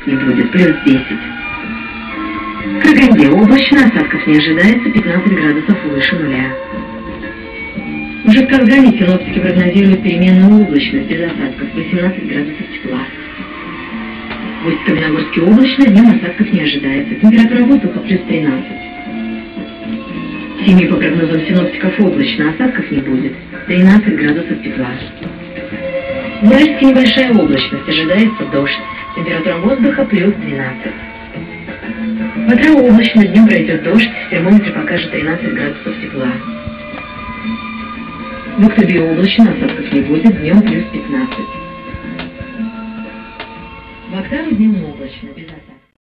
не будет, плюс 10. В Караганде облачно, осадков не ожидается, 15 градусов выше нуля. Уже в Казани синоптики прогнозируют переменную облачность без осадков, 18 градусов тепла. В Усть-Каменогорске облачно, днем осадков не ожидается, температура воздуха плюс 13. В Семье по прогнозам синоптиков облачно, осадков не будет, 13 градусов тепла. В Уральске небольшая облачность, ожидается дождь, температура воздуха плюс 12. В Отрыве облачно, днем пройдет дождь, термометр покажет 13 градусов тепла. В Актубе облачно, осадков не будет, днем плюс 15. В Октаве днем облачно, без